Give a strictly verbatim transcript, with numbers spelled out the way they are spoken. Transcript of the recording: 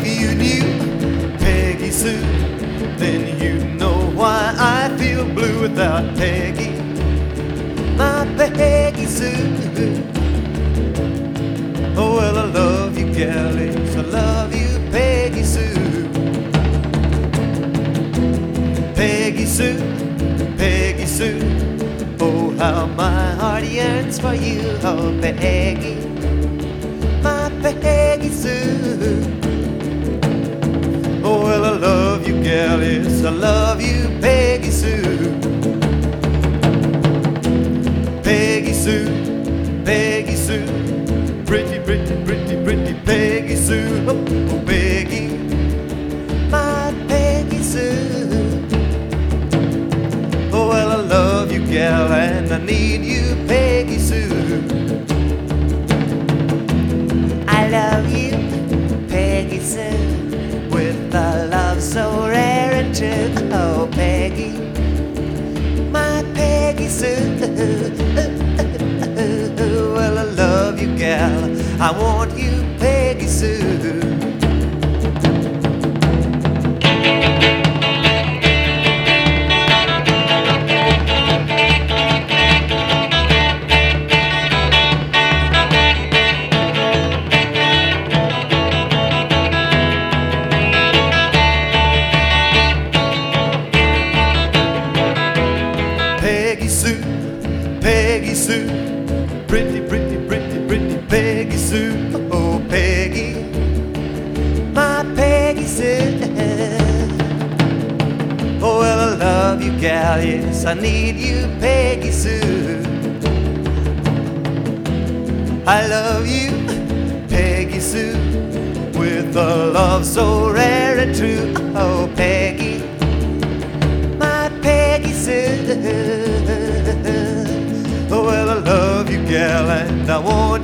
If you knew Peggy Sue, then you know why I feel blue without Peggy, my Peggy Sue. Oh, well, I love you, gallies, I love you, Peggy Sue. Peggy Sue, Peggy Sue, oh, how my heart yearns for you, oh, Peggy, my Peggy Sue. Oh, well, I love you, gallies, I love you, Peggy Sue. Peggy Sue, Peggy Sue, pretty, pretty, pretty, pretty Peggy Sue. Oh, oh, Peggy, my Peggy Sue. Oh, well, I love you, gal, and I need you, Peggy Sue. I love you, Peggy Sue, with a love so rare and true. Oh, Peggy, my Peggy Sue. Well, I love you, gal, I want you, Peggy Sue. Peggy Sue, Peggy Sue, pretty, pretty, pretty, pretty Peggy Sue. Oh, Peggy, my Peggy Sue. Oh, well, I love you, gal, yes, I need you, Peggy Sue. I love you, Peggy Sue, with a love so rare and true. Oh, Peggy, my Peggy Sue. Oh, well, I love you, gal, and I want